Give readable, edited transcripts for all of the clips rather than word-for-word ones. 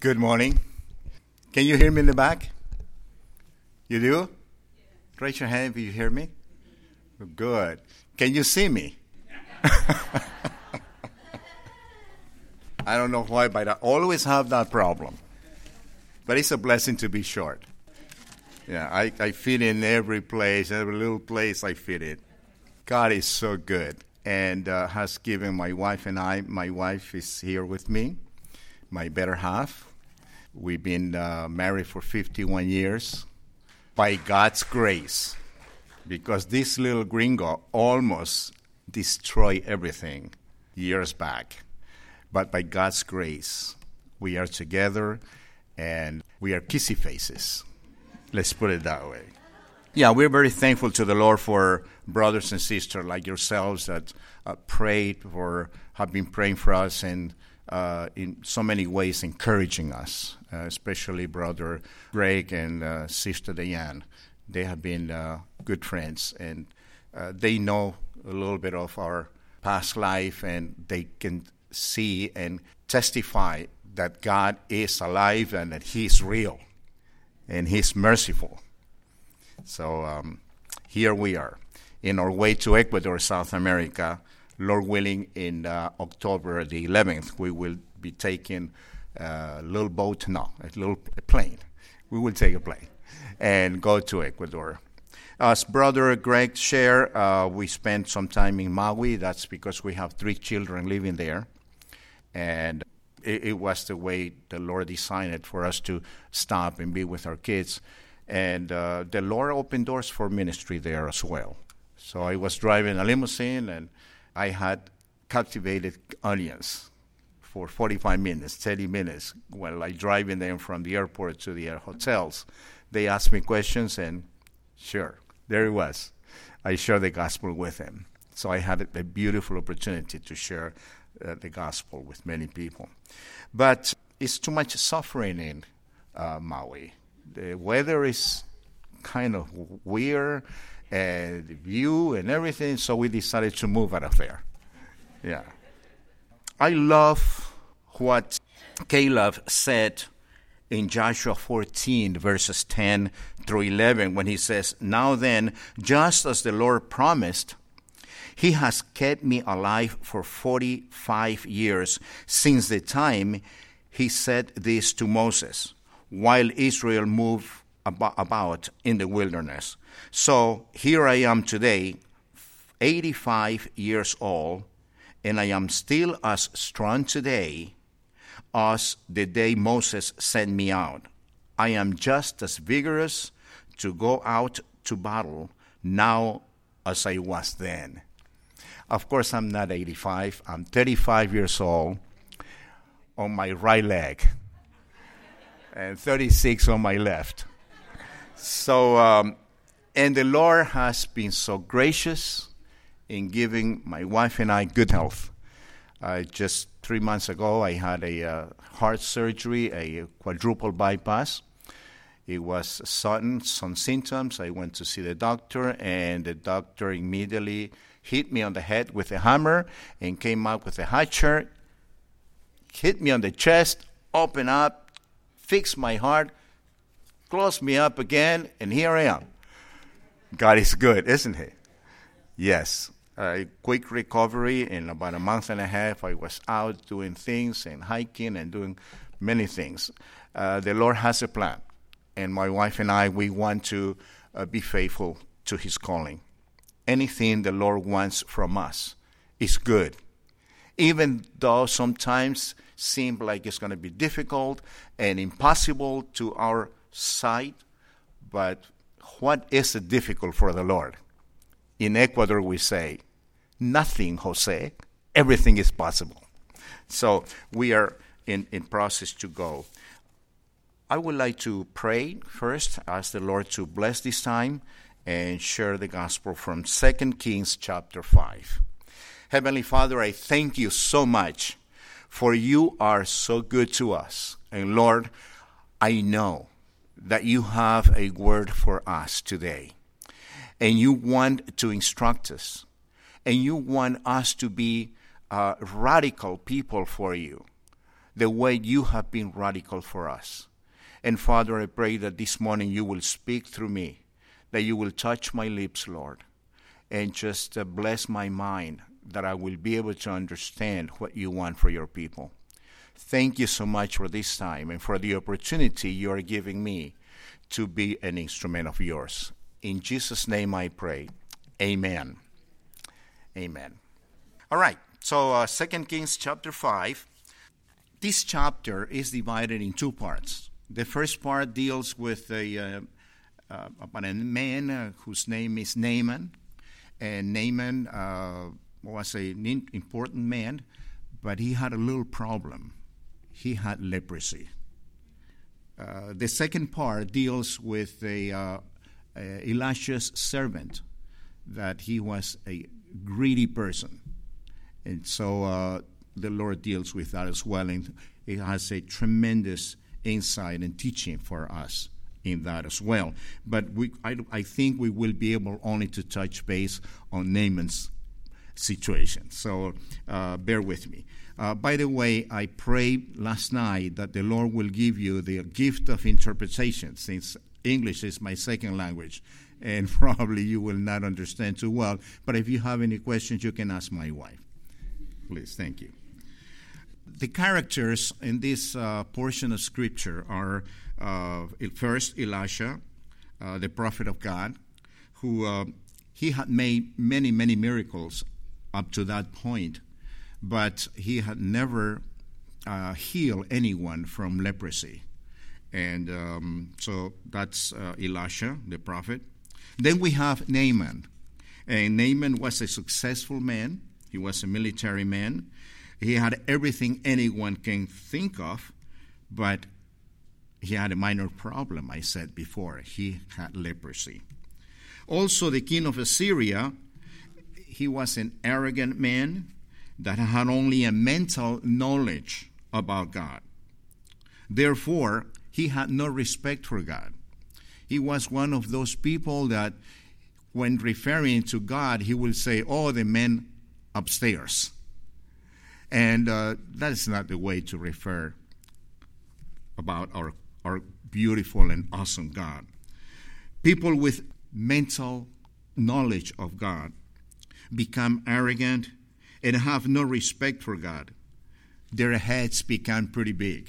Good morning. Can you hear me in the back? You do? Raise your hand if you hear me. Good. Can you see me? I don't know why, but I always have that problem. But it's a blessing to be short. Yeah, I fit in every place, every little place I fit in. God is so good and has given my wife and I, my wife is here with me, my better half. We've been married for 51 years by God's grace, because this little gringo almost destroyed everything years back. But by God's grace, we are together and we are kissy faces. Let's put it that way. Yeah, we're very thankful to the Lord for brothers and sisters like yourselves that prayed for, have been praying for us and in so many ways encouraging us, especially Brother Greg and Sister Diane. They have been good friends, and they know a little bit of our past life, and they can see and testify that God is alive and that He is real and He's merciful. So here we are in our way to Ecuador, South America. Lord willing, in October the 11th, we will be taking a little boat, a plane. We will take a plane and go to Ecuador. As Brother Greg shared, we spent some time in Maui. That's because we have 3 children living there. And it was the way the Lord designed it for us to stop and be with our kids. And the Lord opened doors for ministry there as well. So I was driving a limousine, and I had captivated audience for 45 minutes, 30 minutes, while I driving them from the airport to the hotels. They asked me questions, and sure, there it was. I shared the gospel with them. So I had a beautiful opportunity to share the gospel with many people. But it's too much suffering in Maui. The weather is kind of weird, and the view and everything, so we decided to move out of there. Yeah. I love what Caleb said in Joshua 14, verses 10 through 11, when he says, "Now then, just as the Lord promised, He has kept me alive for 45 years since the time He said this to Moses, while Israel moved about in the wilderness. So here I am today, 85 years old, and I am still as strong today as the day Moses sent me out. I am just as vigorous to go out to battle now as I was then." Of course, I'm not 85. I'm 35 years old on my right leg and 36 on my left. So, and the Lord has been so gracious in giving my wife and I good health. Just 3 months ago, I had a heart surgery, a quadruple bypass. It was sudden, some symptoms. I went to see the doctor, and the doctor immediately hit me on the head with a hammer and came out with a hatchet, hit me on the chest, opened up, fixed my heart, closed me up again, and here I am. God is good, isn't He? Yes. A quick recovery. In about a month and a half, I was out doing things and hiking and doing many things. The Lord has a plan, and my wife and I, we want to be faithful to His calling. Anything the Lord wants from us is good, even though sometimes seem like it's going to be difficult and impossible to our sight. But what is difficult for the Lord? In Ecuador, we say, nothing, Jose. Everything is possible. So we are in process to go. I would like to pray first, ask the Lord to bless this time and share the gospel from 2 Kings chapter 5. Heavenly Father, I thank you so much, for you are so good to us. And Lord, I know that you have a word for us today. And you want to instruct us. And you want us to be radical people for you. the way you have been radical for us. And Father, I pray that this morning you will speak through me, that you will touch my lips, Lord, and just bless my mind, that I will be able to understand what you want for your people. Thank you so much for this time and for the opportunity you are giving me to be an instrument of yours. In Jesus' name I pray. Amen. Amen. All right, so 2 Kings chapter 5. This chapter is divided in two parts. The first part deals with about a man whose name is Naaman. And Naaman was an important man, but he had a little problem. He had leprosy. The second part deals with Elisha's servant, that he was a greedy person. And so the Lord deals with that as well, and it has a tremendous insight and teaching for us in that as well. But I think we will be able only to touch base on Naaman's situation. So bear with me. By the way, I prayed last night that the Lord will give you the gift of interpretation, since English is my second language, and probably you will not understand too well. But if you have any questions, you can ask my wife. Please, thank you. The characters in this portion of Scripture are first Elisha, the prophet of God, who he had made many, many miracles up to that point, but he had never healed anyone from leprosy. And so that's Elisha, the prophet. Then we have Naaman. And Naaman was a successful man. He was a military man. He had everything anyone can think of, but he had a minor problem, I said before. He had leprosy. Also, the king of Assyria, he was an arrogant man that had only a mental knowledge about God. Therefore, he had no respect for God. He was one of those people that when referring to God, he will say, oh, the men upstairs. And that is not the way to refer about our beautiful and awesome God. People with mental knowledge of God become arrogant and have no respect for God. Their heads become pretty big.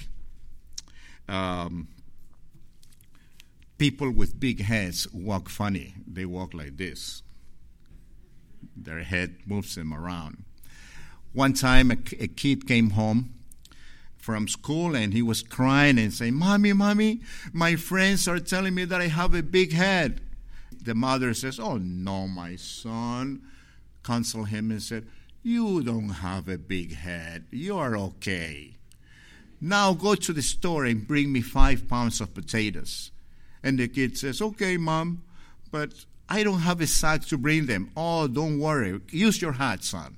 People with big heads walk funny. They walk like this. Their head moves them around. One time a kid came home from school and he was crying and saying, Mommy, my friends are telling me that I have a big head. The mother says, oh, no, my son. Consoled him and said, you don't have a big head. You are okay. Now go to the store and bring me 5 pounds of potatoes. And the kid says, okay, Mom, but I don't have a sack to bring them. Oh, don't worry. Use your hat, son.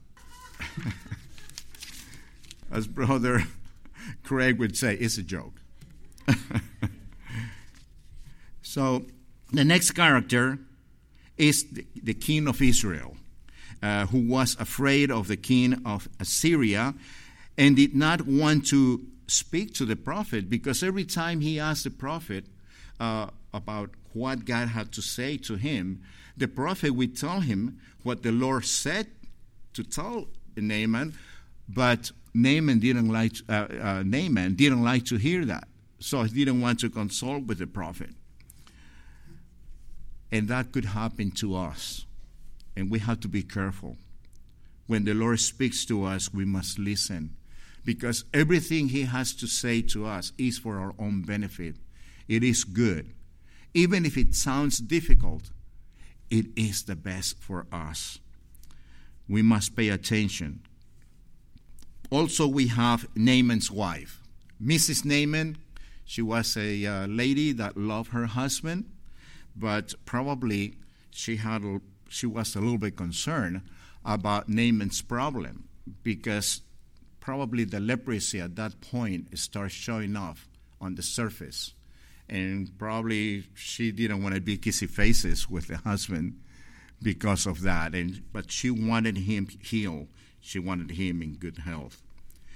As Brother Craig would say, it's a joke. So the next character is the king of Israel, who was afraid of the king of Assyria and did not want to speak to the prophet, because every time he asked the prophet about what God had to say to him, the prophet would tell him what the Lord said to tell Naaman, but Naaman didn't like to hear that, so he didn't want to consult with the prophet. And that could happen to us, and we have to be careful. When the Lord speaks to us, we must listen, because everything he has to say to us is for our own benefit. It is good. Even if it sounds difficult, it is the best for us. We must pay attention. Also, we have Naaman's wife. Mrs. Naaman, she was a lady that loved her husband, but probably she was a little bit concerned about Naaman's problem, because probably the leprosy at that point starts showing off on the surface. And probably she didn't want to be kissy faces with the husband because of that. But she wanted him healed. She wanted him in good health.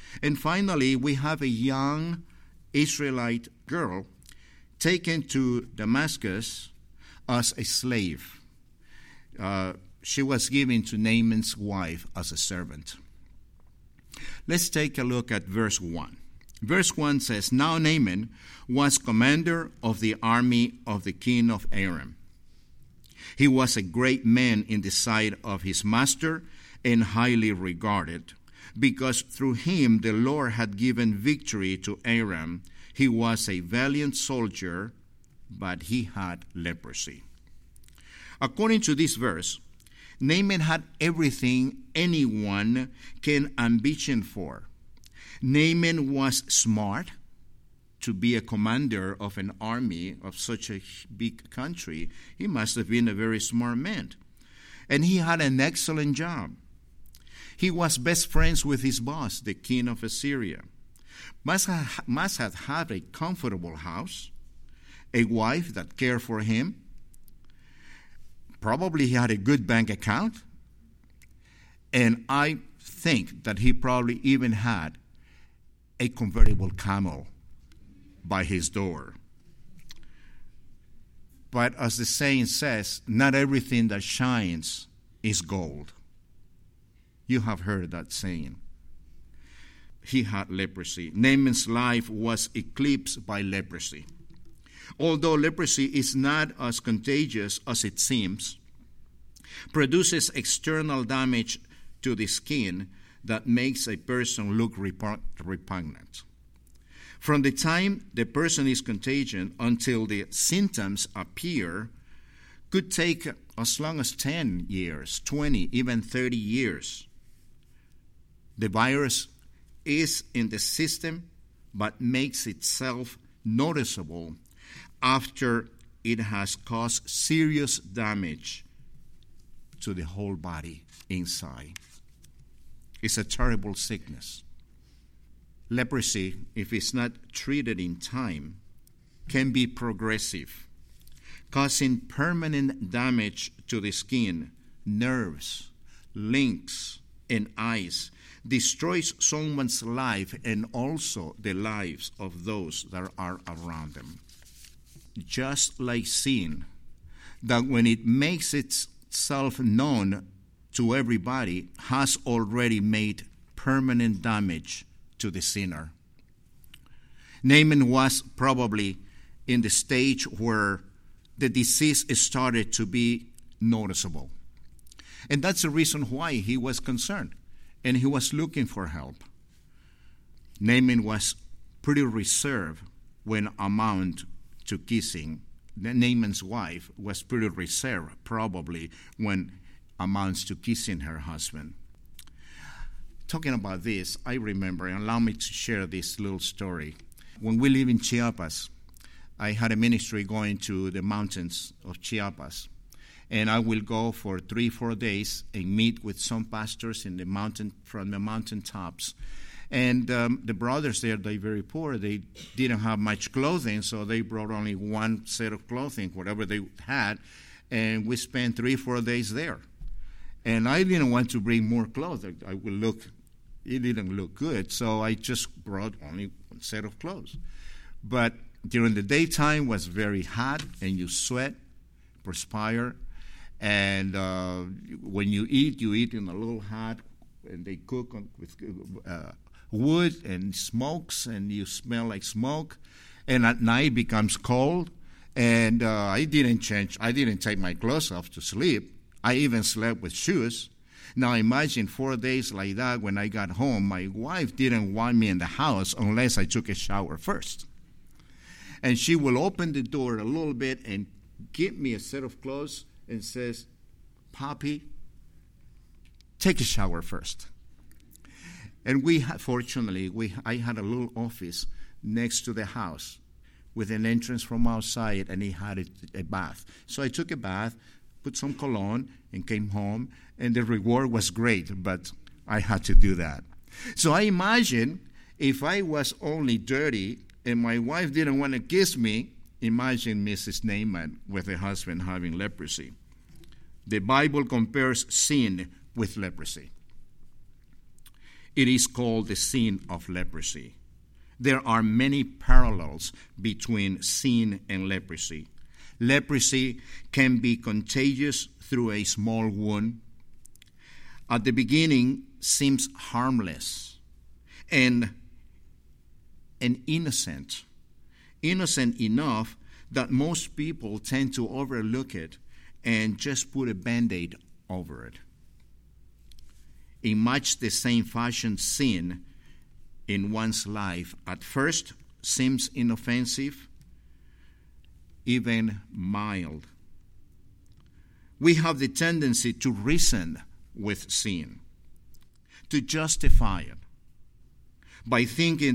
And finally, we have a young Israelite girl taken to Damascus as a slave. She was given to Naaman's wife as a servant. Let's take a look at verse 1. Verse 1 says, Now Naaman was commander of the army of the king of Aram. He was a great man in the sight of his master and highly regarded, because through him the Lord had given victory to Aram. He was a valiant soldier, but he had leprosy. According to this verse, Naaman had everything anyone can ambition for. Naaman was smart to be a commander of an army of such a big country. He must have been a very smart man. And he had an excellent job. He was best friends with his boss, the king of Assyria. Must have had a comfortable house, a wife that cared for him. Probably he had a good bank account. And I think that he probably even had a convertible camel by his door. But as the saying says, not everything that shines is gold. You have heard that saying. He had leprosy. Naaman's life was eclipsed by leprosy. Although leprosy is not as contagious as it seems, produces external damage to the skin that makes a person look repugnant. From the time the person is contagious until the symptoms appear could take as long as 10 years, 20, even 30 years. The virus is in the system but makes itself noticeable after it has caused serious damage to the whole body inside. It's a terrible sickness. Leprosy, if it's not treated in time, can be progressive, causing permanent damage to the skin, nerves, links, and eyes, destroys someone's life and also the lives of those that are around them. Just like sin, that when it makes itself known to everybody, has already made permanent damage to the sinner. Naaman was probably in the stage where the disease started to be noticeable. And that's the reason why he was concerned, and he was looking for help. Naaman was pretty reserved when amount to kissing. Naaman's wife was pretty reserved, probably, when amounts to kissing her husband. Talking about this, I remember, and allow me to share this little story. When we lived in Chiapas, I had a ministry going to the mountains of Chiapas. And I will go for 3-4 days and meet with some pastors in the mountain, from the mountaintops. And the brothers there, they're very poor. They didn't have much clothing, so they brought only one set of clothing, whatever they had. And we spent 3-4 days there. And I didn't want to bring more clothes. It didn't look good, so I just brought only one set of clothes. But during the daytime was very hot, and you sweat, perspire, and when you eat in a little hut, and they cook with wood and smokes, and you smell like smoke. And at night it becomes cold, and I didn't take my clothes off to sleep. I even slept with shoes. Now imagine 4 days like that. When I got home, my wife didn't want me in the house unless I took a shower first. And she will open the door a little bit and give me a set of clothes and says, "Poppy, take a shower first." And I had a little office next to the house with an entrance from outside, and he had a bath. So I took a bath, put some cologne, and came home, and the reward was great, but I had to do that. So I imagine if I was only dirty and my wife didn't want to kiss me, imagine Mrs. Naaman with her husband having leprosy. The Bible compares sin with leprosy. it is called the sin of leprosy. There are many parallels between sin and leprosy. Leprosy can be contagious through a small wound. At the beginning, seems harmless and innocent enough that most people tend to overlook it and just put a Band-Aid over it. In much the same fashion, sin in one's life at first seems inoffensive, even mild. We have the tendency to reason with sin, to justify it, by thinking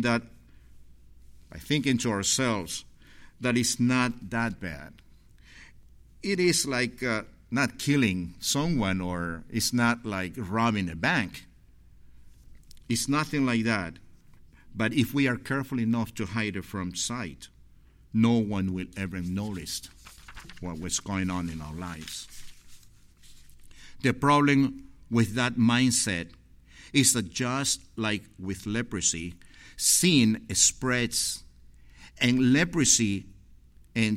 to ourselves that it's not that bad. It is like not killing someone, or it's not like robbing a bank. It's nothing like that. But if we are careful enough to hide it from sight, no one will ever notice what was going on in our lives. The problem with that mindset is that just like with leprosy, sin spreads, and leprosy and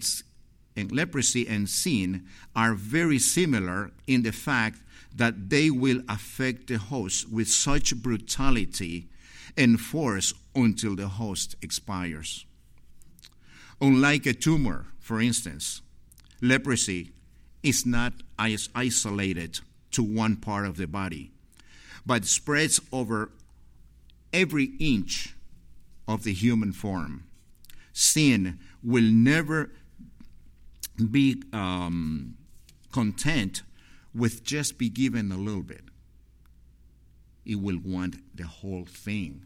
sin are very similar in the fact that they will affect the host with such brutality and force until the host expires. Unlike a tumor, for instance, leprosy is not isolated to one part of the body, but spreads over every inch of the human form. Sin will never be content with just be given a little bit. It will want the whole thing.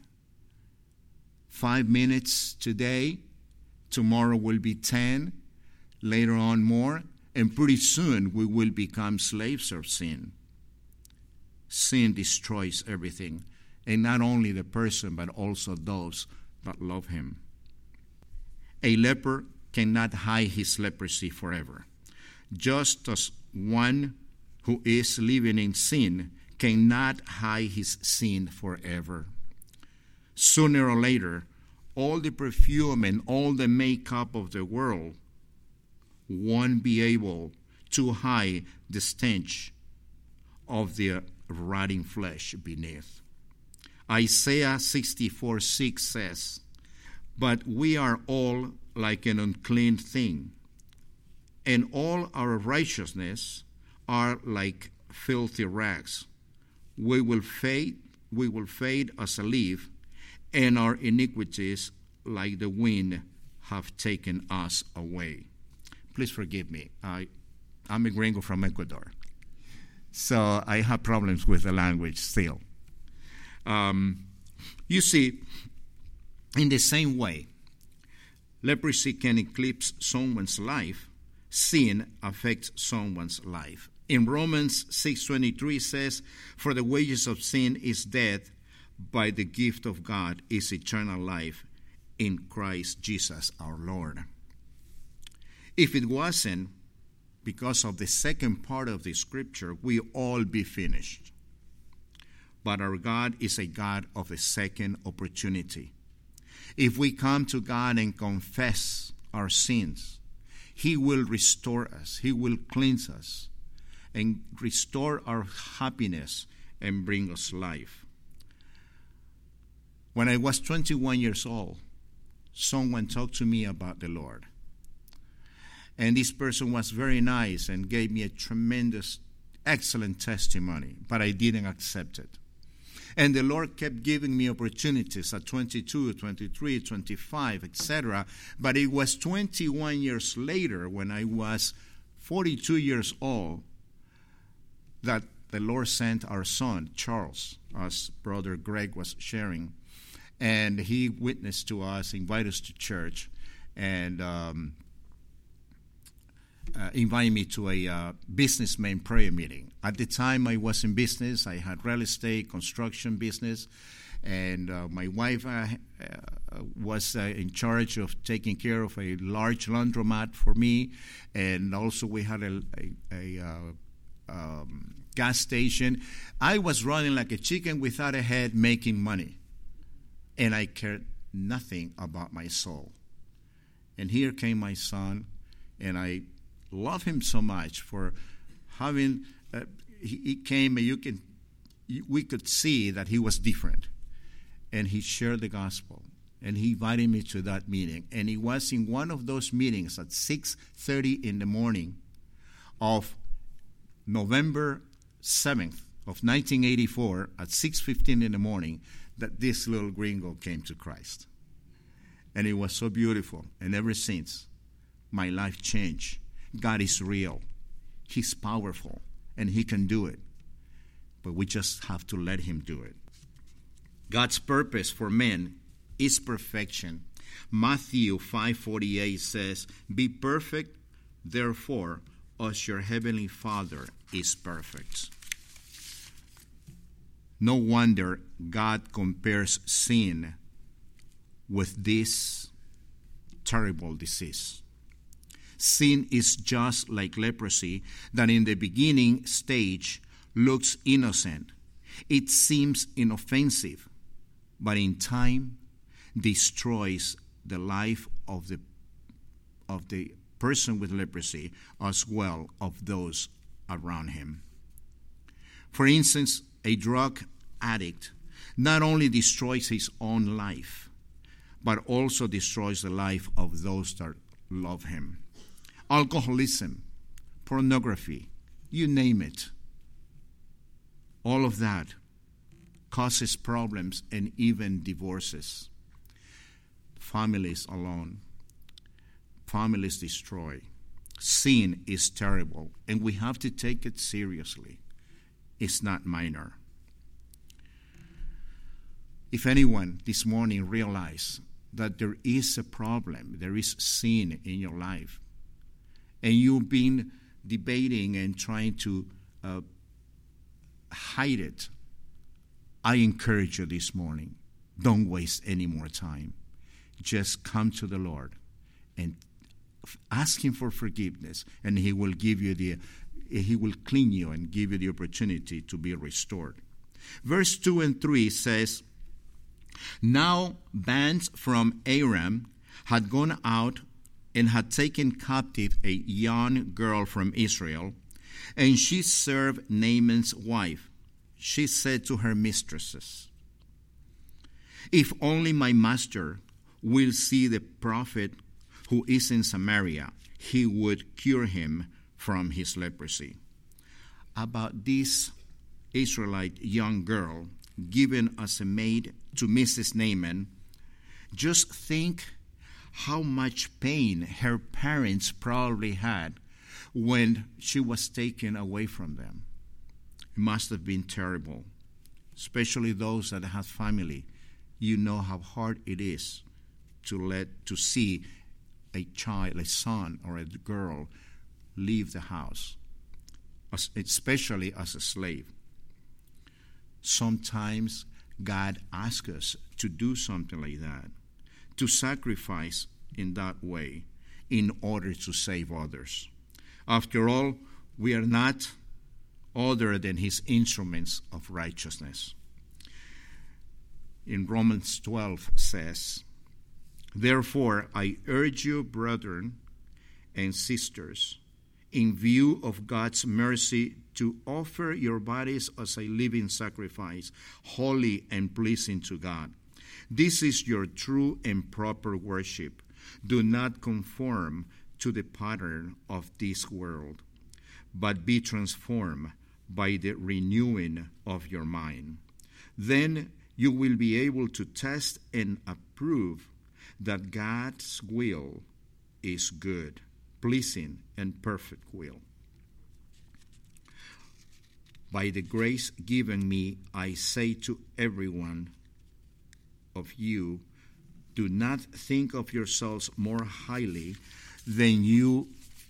5 minutes today, tomorrow will be 10, later on more, and pretty soon we will become slaves of sin. Sin destroys everything, and not only the person, but also those that love him. A leper cannot hide his leprosy forever, just as one who is living in sin cannot hide his sin forever. Sooner or later, all the perfume and all the makeup of the world won't be able to hide the stench of the rotting flesh beneath. Isaiah 64:6 says, "But we are all like an unclean thing, and all our righteousness are like filthy rags. We will fade as a leaf, and our iniquities, like the wind, have taken us away." Please forgive me. I'm a gringo from Ecuador, so I have problems with the language still. You see, in the same way, leprosy can eclipse someone's life. Sin affects someone's life. In Romans 6:23 says, "For the wages of sin is death, by the gift of God is eternal life in Christ Jesus our Lord." If it wasn't because of the second part of the scripture, we all be finished. But our God is a God of a second opportunity. If we come to God and confess our sins, He will restore us. He will cleanse us and restore our happiness and bring us life. When I was 21 years old, someone talked to me about the Lord. And this person was very nice and gave me a tremendous, excellent testimony, but I didn't accept it. And the Lord kept giving me opportunities at 22, 23, 25, etc. But it was 21 years later, when I was 42 years old, that the Lord sent our son, Charles, as Brother Greg was sharing. And he witnessed to us, invited us to church, and invited me to a businessman prayer meeting. At the time, I was in business. I had real estate, construction business, and my wife was in charge of taking care of a large laundromat for me, and also we had a gas station. I was running like a chicken without a head, making money. And I cared nothing about my soul. And here came my son, and I love him so much for having, he came and we could see that he was different. And he shared the gospel. And he invited me to that meeting. And it was in one of those meetings at 6:30 in the morning of November 7th of 1984 at 6:15 in the morning that this little gringo came to Christ. And it was so beautiful. And ever since, my life changed. God is real. He's powerful. And he can do it. But we just have to let him do it. God's purpose for men is perfection. Matthew 5:48 says, "Be perfect, therefore, as your heavenly Father is perfect." No wonder God compares sin with this terrible disease. Sin is just like leprosy that in the beginning stage looks innocent. It seems inoffensive, but in time destroys the life of the person with leprosy as well of those around him. For instance, a drug addict not only destroys his own life, but also destroys the life of those that love him. Alcoholism, pornography, you name it. All of that causes problems and even divorces. Families alone. Families destroy. Sin is terrible, and we have to take it seriously. It's not minor. If anyone this morning realizes that there is a problem, there is sin in your life, and you've been debating and trying to hide it, I encourage you this morning, don't waste any more time. Just come to the Lord and ask him for forgiveness, and he will he will clean you and give you the opportunity to be restored. Verse 2 and 3 says, "Now bands from Aram had gone out and had taken captive a young girl from Israel, and she served Naaman's wife. She said to her mistresses, 'If only my master will see the prophet who is in Samaria, he would cure him from his leprosy.'" About this Israelite young girl given as a maid to Mrs. Naaman, just think how much pain her parents probably had when she was taken away from them. It must have been terrible, especially those that have family. You know how hard it is to see a child, a son or a girl, leave the house, especially as a slave. Sometimes God asks us to do something like that, to sacrifice in that way in order to save others. After all, we are not other than his instruments of righteousness. In Romans 12 says, "Therefore I urge you, brethren and sisters, in view of God's mercy, to offer your bodies as a living sacrifice, holy and pleasing to God. This is your true and proper worship. Do not conform to the pattern of this world, but be transformed by the renewing of your mind. Then you will be able to test and approve that God's will is good, pleasing, and perfect will. By the grace given me, I say to every one of you, do not think of yourselves more highly than you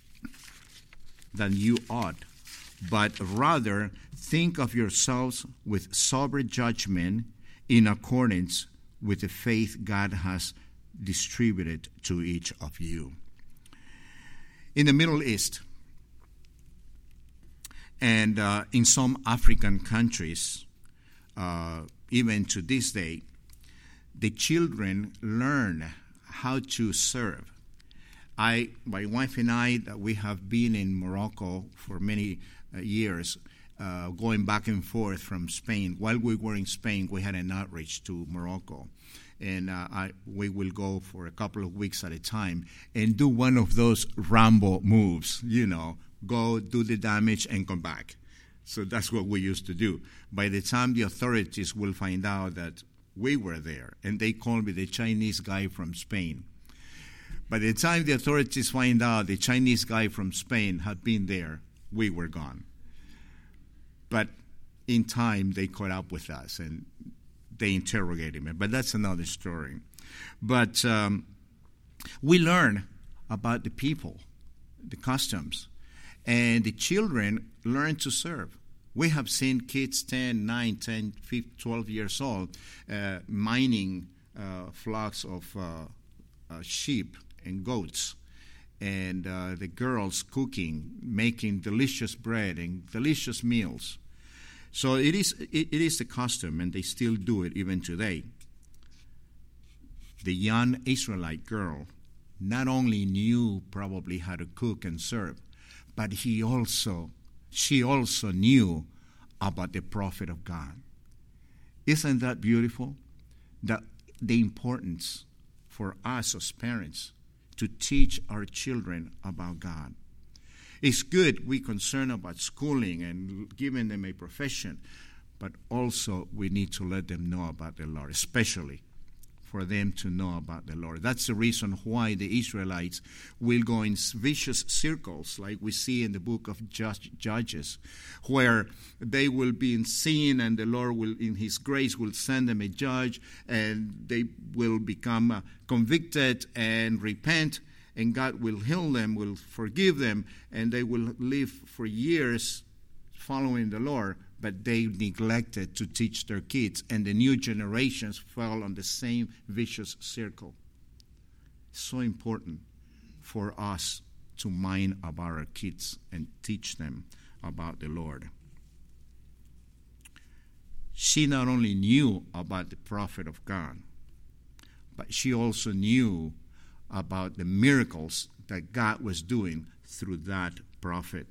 ought, but rather think of yourselves with sober judgment in accordance with the faith God has distributed to each of you." In the Middle East, And in some African countries, even to this day, the children learn how to serve. My wife and I, we have been in Morocco for many years, going back and forth from Spain. While we were in Spain, we had an outreach to Morocco. And we will go for a couple of weeks at a time and do one of those Rambo moves, go do the damage and come back. So that's what we used to do. By the time the authorities will find out that we were there, and they called me the Chinese guy from Spain. By the time the authorities find out the Chinese guy from Spain had been there, we were gone. But in time, they caught up with us, and they interrogated me. But that's another story. But we learn about the people, the customs, and the children learn to serve. We have seen kids 10, 9, 10, 15, 12 years old mining flocks of sheep and goats, and the girls cooking, making delicious bread and delicious meals. So it is a custom, and they still do it even today. The young Israelite girl not only knew probably how to cook and serve, but she also knew about the prophet of God. Isn't that beautiful? That the importance for us as parents to teach our children about God. It's good we concern about schooling and giving them a profession, but also we need to let them know about the Lord, especially for them to know about the Lord. That's the reason why the Israelites will go in vicious circles, like we see in the book of Judges, where they will be in sin, and the Lord will, in His grace, will send them a judge, and they will become convicted and repent, and God will heal them, will forgive them, and they will live for years following the Lord. But they neglected to teach their kids, and the new generations fell on the same vicious circle. It's so important for us to mind about our kids and teach them about the Lord. She not only knew about the prophet of God, but she also knew about the miracles that God was doing through that prophet.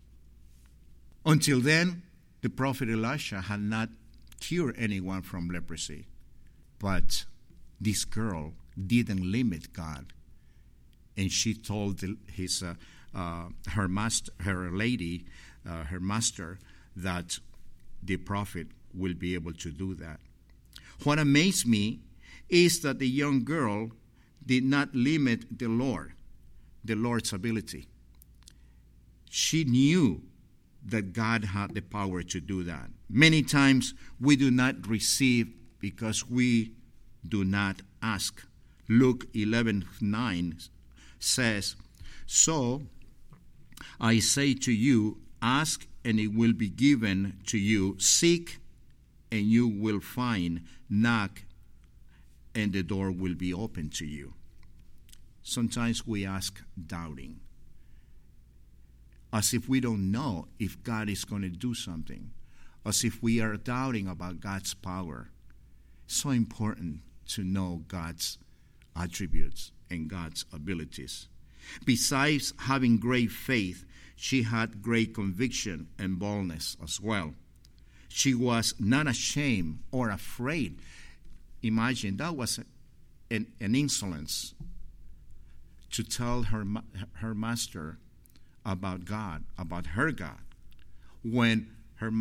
Until then, the prophet Elisha had not cured anyone from leprosy. But this girl didn't limit God. And she told her master, that the prophet will be able to do that. What amazed me is that the young girl did not limit the Lord's ability. She knew that God had the power to do that. Many times we do not receive because we do not ask. Luke 11:9 says, "So I say to you, ask and it will be given to you. Seek and you will find. Knock and the door will be open to you." Sometimes we ask doubting, as if we don't know if God is going to do something, as if we are doubting about God's power. It's so important to know God's attributes and God's abilities. Besides having great faith, she had great conviction and boldness as well. She was not ashamed or afraid. Imagine, that was an insolence to tell her master about God, about her God, when the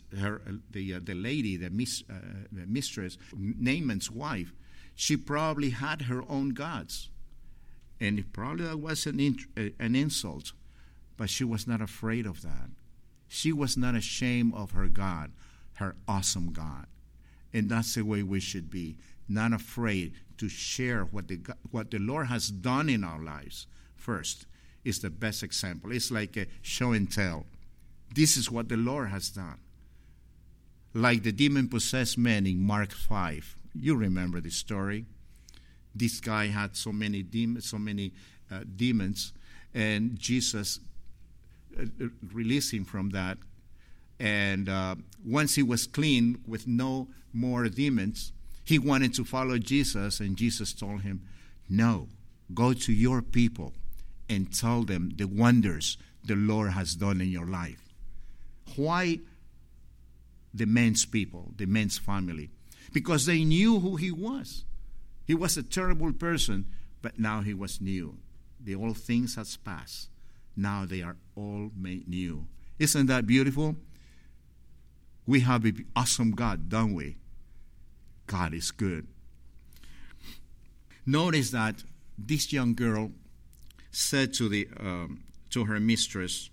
mistress, Naaman's wife, she probably had her own gods, and probably that was an insult, but she was not afraid of that. She was not ashamed of her God, her awesome God, and that's the way we should be, not afraid to share what the Lord has done in our lives first. Is the best example. It's like a show and tell. This is what the Lord has done. Like the demon-possessed man in Mark 5. You remember the story. This guy had so many demons, and Jesus released him from that And once he was clean with no more demons, he wanted to follow Jesus, and Jesus told him, no, go to your people and tell them the wonders the Lord has done in your life. Why the men's people, the men's family? Because they knew who he was. He was a terrible person, but now he was new. The old things has passed. Now they are all made new. Isn't that beautiful? We have an awesome God, don't we? God is good. Notice that this young girl said to her mistress,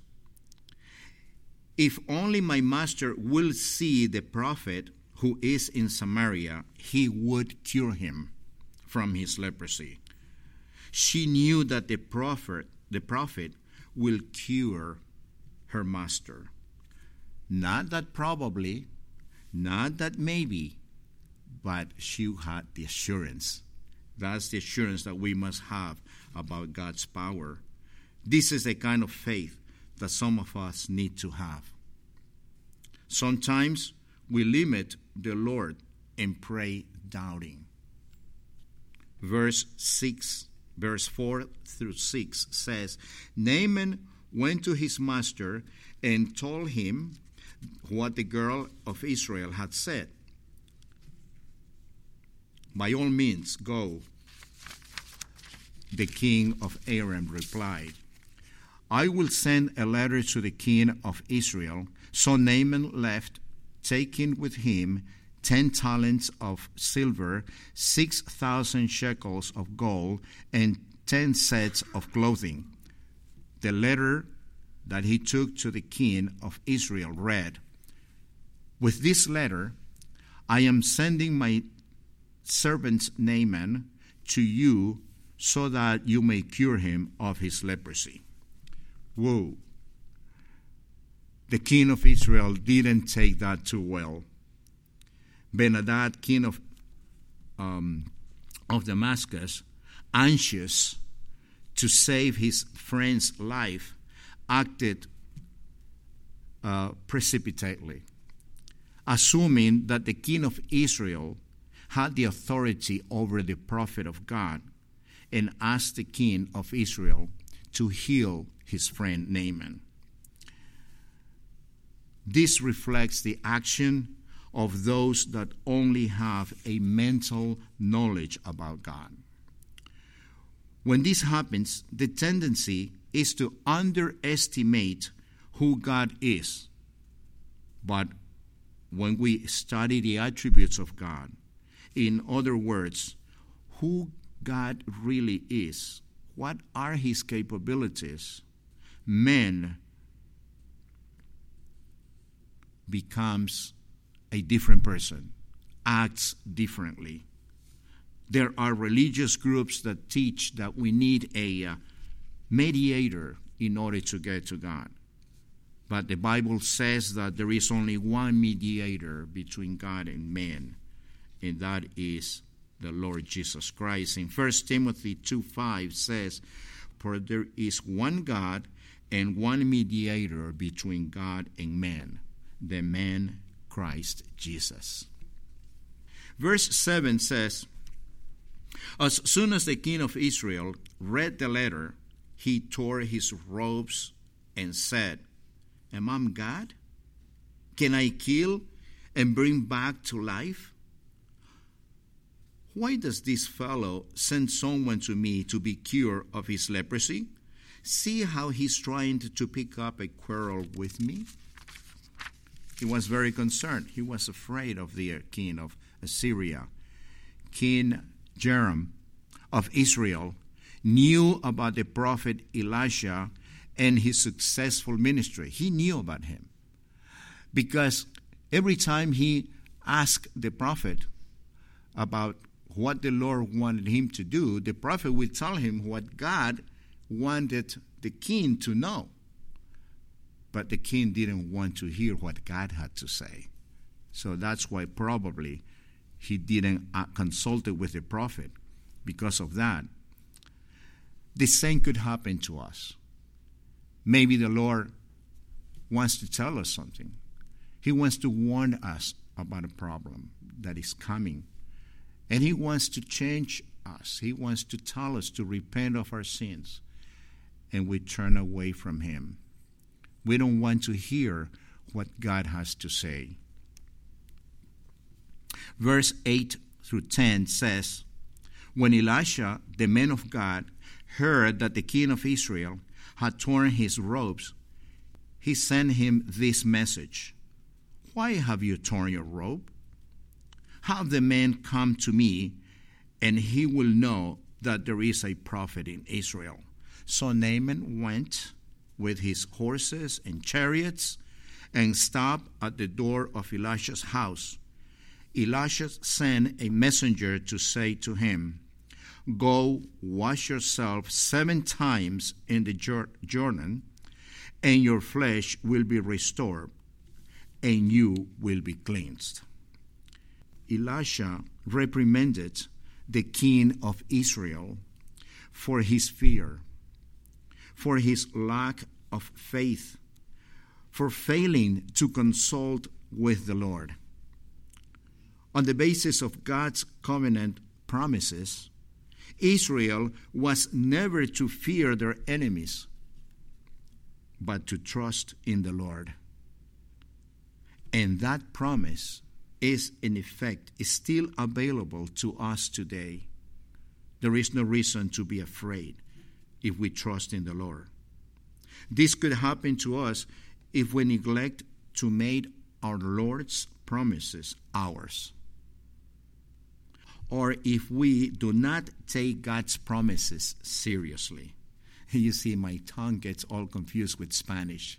if only my master will see the prophet who is in Samaria, he would cure him from his leprosy. She knew that the prophet will cure her master. Not that probably, not that maybe, but she had the assurance. That's the assurance that we must have about God's power. This is the kind of faith that some of us need to have. Sometimes we limit the Lord and pray doubting. Verse 4 through 6 says, Naaman went to his master and told him what the girl of Israel had said. By all means, go. The king of Aram replied, I will send a letter to the king of Israel. So Naaman left, taking with him 10 talents of silver, 6,000 shekels of gold, and 10 sets of clothing. The letter that he took to the king of Israel read, with this letter, I am sending my servant Naaman to you so that you may cure him of his leprosy. Whoa. The king of Israel didn't take that too well. Ben-Hadad, king of Damascus, anxious to save his friend's life, acted precipitately, assuming that the king of Israel had the authority over the prophet of God, and asked the king of Israel to heal his friend Naaman. This reflects the action of those that only have a mental knowledge about God. When this happens, the tendency is to underestimate who God is. But when we study the attributes of God, in other words, who God really is, what are his capabilities, man becomes a different person, acts differently. There are religious groups that teach that we need a mediator in order to get to God. But the Bible says that there is only one mediator between God and man, and that is the Lord Jesus Christ. In 1 Timothy 2:5 says, for there is one God and one mediator between God and man, the man Christ Jesus. Verse 7 says, as soon as the king of Israel read the letter, he tore his robes and said, am I God? Can I kill and bring back to life? Why does this fellow send someone to me to be cured of his leprosy? See how he's trying to pick up a quarrel with me? He was very concerned. He was afraid of the king of Assyria. King Joram of Israel knew about the prophet Elisha and his successful ministry. He knew about him because every time he asked the prophet about what the Lord wanted him to do, the prophet would tell him what God wanted the king to know. But the king didn't want to hear what God had to say. So that's why probably he didn't consult with the prophet. Because of that, the same could happen to us. Maybe the Lord wants to tell us something. He wants to warn us about a problem that is coming. And he wants to change us. He wants to tell us to repent of our sins. And we turn away from him. We don't want to hear what God has to say. Verse 8 through 10 says, when Elisha, the man of God, heard that the king of Israel had torn his robes, he sent him this message. Why have you torn your robe? Have the man come to me, and he will know that there is a prophet in Israel. So Naaman went with his horses and chariots and stopped at the door of Elisha's house. Elisha sent a messenger to say to him, go wash yourself 7 times in the Jordan, and your flesh will be restored, and you will be cleansed. Elisha reprimanded the king of Israel for his fear, for his lack of faith, for failing to consult with the Lord. On the basis of God's covenant promises, Israel was never to fear their enemies, but to trust in the Lord. And that promise is, in effect, is still available to us today. There is no reason to be afraid if we trust in the Lord. This could happen to us if we neglect to make our Lord's promises ours, or if we do not take God's promises seriously. You see, my tongue gets all confused with Spanish.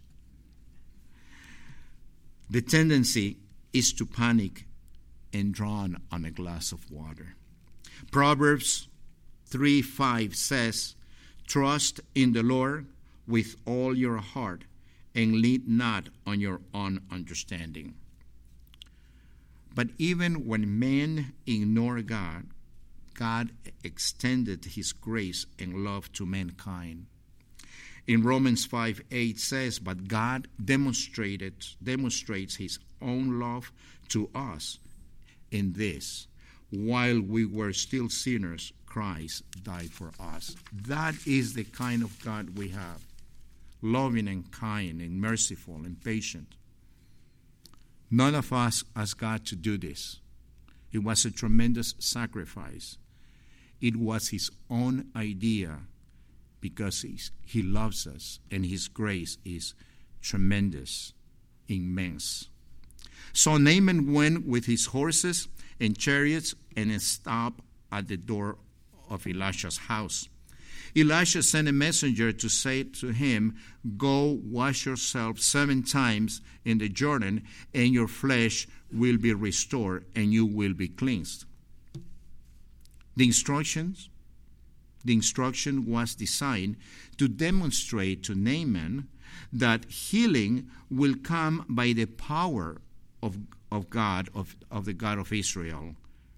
The tendency is to panic and drown on a glass of water. Proverbs 3:5 says, trust in the Lord with all your heart and lean not on your own understanding. But even when men ignore God, God extended his grace and love to mankind. In Romans 5:8 says, but God demonstrates his own love to us in this: while we were still sinners, Christ died for us. That is the kind of God we have, loving and kind and merciful and patient. None of us asked God to do this. It was a tremendous sacrifice. It was his own idea because he loves us and his grace is tremendous, immense. So Naaman went with his horses and chariots and stopped at the door of Elisha's house. Elisha sent a messenger to say to him, go wash yourself 7 times in the Jordan, and your flesh will be restored, and you will be cleansed. The instruction was designed to demonstrate to Naaman that healing will come by the power of God, of the God of Israel,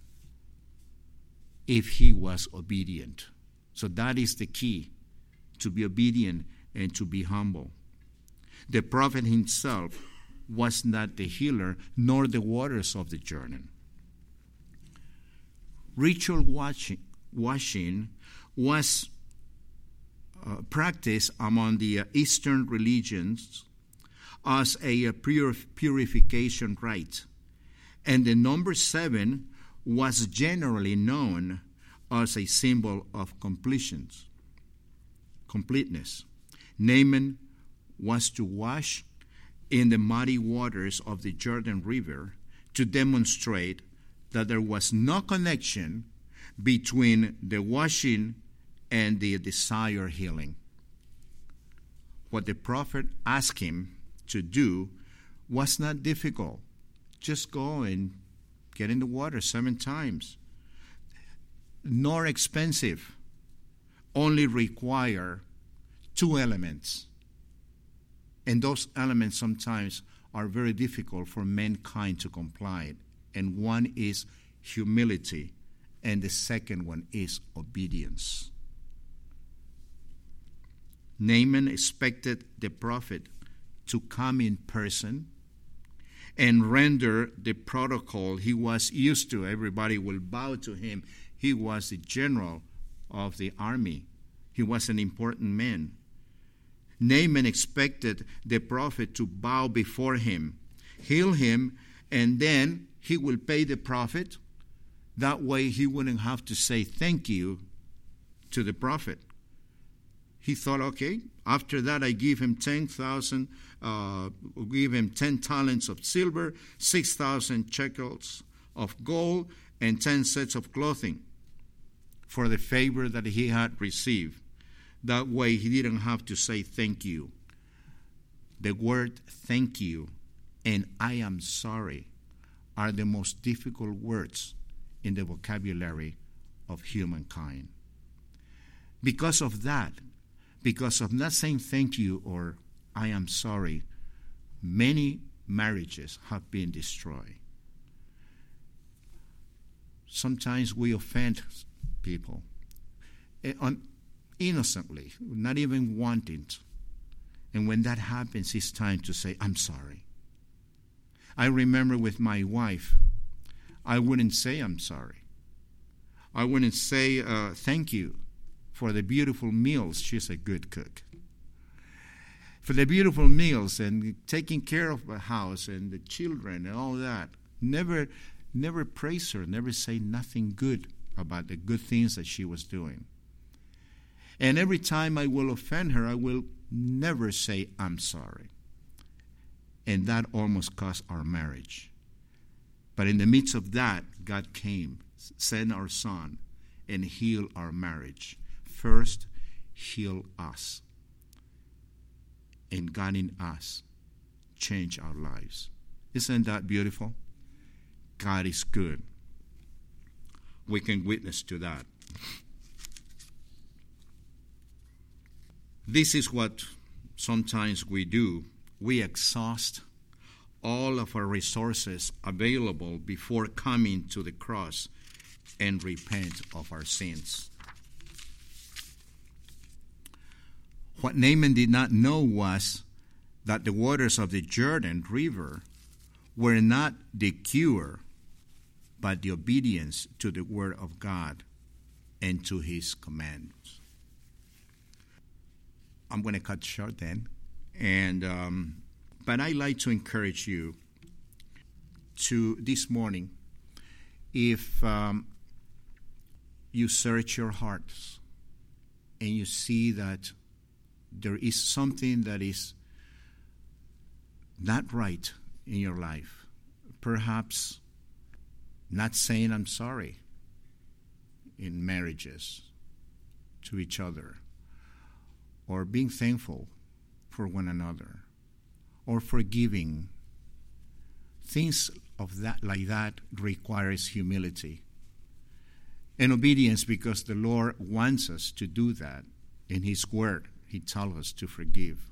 if he was obedient. So that is the key, to be obedient and to be humble. The prophet himself was not the healer, nor the waters of the Jordan. Ritual washing was practiced among the Eastern religions as a purification rite, and the number 7 was generally known as a symbol of completeness. Naaman was to wash in the muddy waters of the Jordan River to demonstrate that there was no connection between the washing and the desired healing. What the prophet asked him to do was not difficult. Just go and get in the water 7 times. Nor expensive, only require 2 elements. And those elements sometimes are very difficult for mankind to comply. And one is humility, and the second one is obedience. Naaman expected the prophet to come in person and render the protocol he was used to. Everybody will bow to him. He was the general of the army. He was an important man. Naaman expected the prophet to bow before him, heal him, and then he will pay the prophet. That way he wouldn't have to say thank you to the prophet. He thought, okay, after that I give him 10,000, give him 10 talents of silver, 6,000 shekels of gold, and 10 sets of clothing for the favor that he had received. That way he didn't have to say thank you. The word thank you and I am sorry are the most difficult words in the vocabulary of humankind. Because of not saying thank you or I am sorry, many marriages have been destroyed. Sometimes we offend people innocently, not even wanting to. And when that happens, it's time to say, I'm sorry. I remember with my wife, I wouldn't say I'm sorry. I wouldn't say thank you for the beautiful meals. She's a good cook. For the beautiful meals and taking care of the house and the children and all that. Never praise her, never say nothing good about the good things that she was doing. And every time I will offend her, I will never say I'm sorry. And that almost cost our marriage. But in the midst of that, God came, sent our Son, and healed our marriage. First, heal us. And God in us change our lives. Isn't that beautiful? God is good. We can witness to that. This is what sometimes we do. We exhaust all of our resources available before coming to the cross and repent of our sins. What Naaman did not know was that the waters of the Jordan River were not the cure, but the obedience to the word of God and to his commands. I'm going to cut short then. But I'd like to encourage you to this morning, if you search your hearts and you see that there is something that is not right in your life, perhaps not saying I'm sorry in marriages to each other, or being thankful for one another, or forgiving. Things of that like that requires humility and obedience, because the Lord wants us to do that. In his word, he tells us to forgive.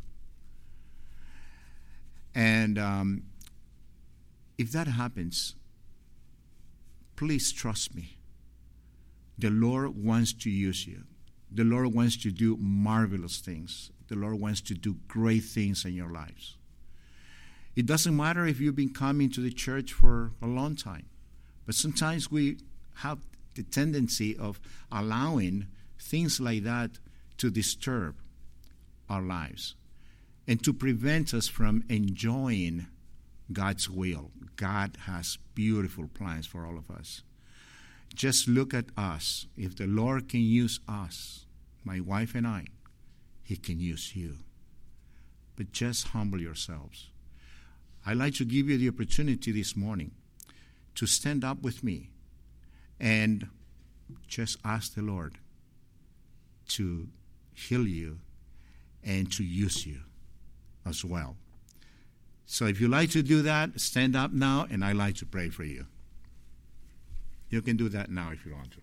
And if that happens, please trust me. The Lord wants to use you. The Lord wants to do marvelous things. The Lord wants to do great things in your lives. It doesn't matter if you've been coming to the church for a long time, but sometimes we have the tendency of allowing things like that to disturb our lives and to prevent us from enjoying God's will. God has beautiful plans for all of us. Just look at us. If the Lord can use us, my wife and I, he can use you. But just humble yourselves. I'd like to give you the opportunity this morning to stand up with me and just ask the Lord to heal you and to use you as well. So if you like to do that, stand up now, and I'd like to pray for you. You can do that now if you want to.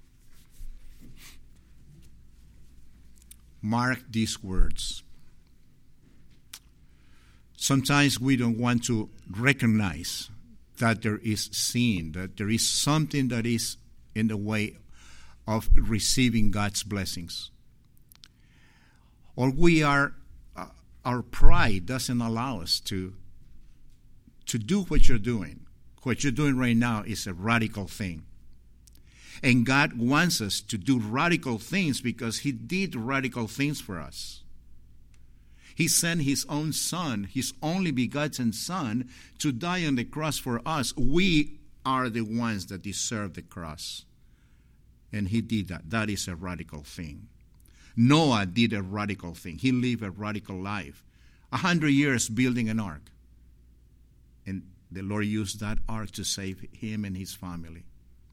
Mark these words. Sometimes we don't want to recognize that there is sin, that there is something that is in the way of receiving God's blessings. Or our pride doesn't allow us to to do what you're doing. What you're doing right now is a radical thing. And God wants us to do radical things because He did radical things for us. He sent His own Son, His only begotten Son, to die on the cross for us. We are the ones that deserve the cross. And He did that. That is a radical thing. Noah did a radical thing. He lived a radical life. 100 years building an ark. And the Lord used that ark to save him and his family.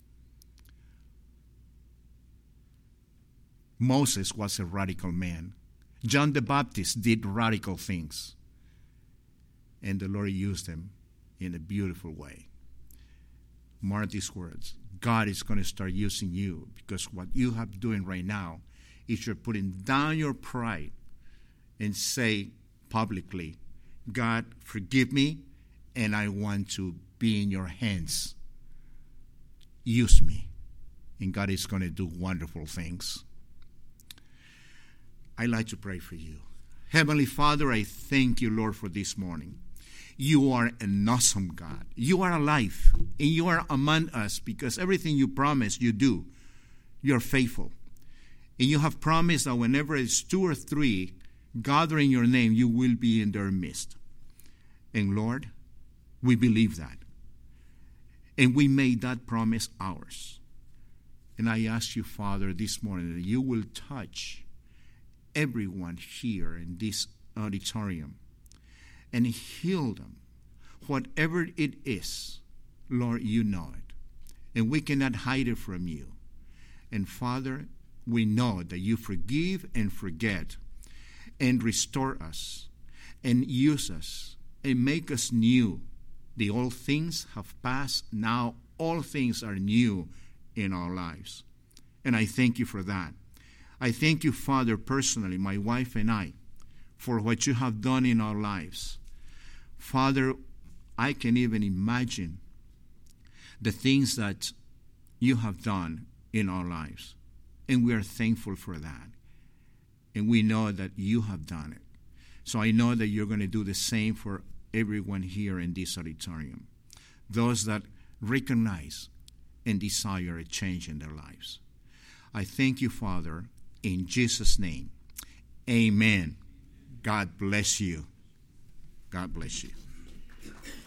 Moses was a radical man. John the Baptist did radical things. And the Lord used them in a beautiful way. Mark these words. God is going to start using you because what you have doing right now is you're putting down your pride and say publicly, God, forgive me, and I want to be in your hands. Use me. And God is going to do wonderful things. I'd like to pray for you. Heavenly Father, I thank you, Lord, for this morning. You are an awesome God. You are alive, and you are among us because everything you promise, you do. You're faithful. And you have promised that whenever it's 2 or 3 gathering your name, you will be in their midst. And Lord, we believe that. And we made that promise ours. And I ask you, Father, this morning that you will touch everyone here in this auditorium and heal them. Whatever it is, Lord, you know it. And we cannot hide it from you. And Father, we know that you forgive and forget and restore us and use us and make us new. The old things have passed. Now all things are new in our lives. And I thank you for that. I thank you, Father, personally, my wife and I, for what you have done in our lives. Father, I can even imagine the things that you have done in our lives. And we are thankful for that. And we know that you have done it. So I know that you're going to do the same for everyone here in this auditorium. Those that recognize and desire a change in their lives. I thank you, Father, in Jesus' name. Amen. God bless you. God bless you.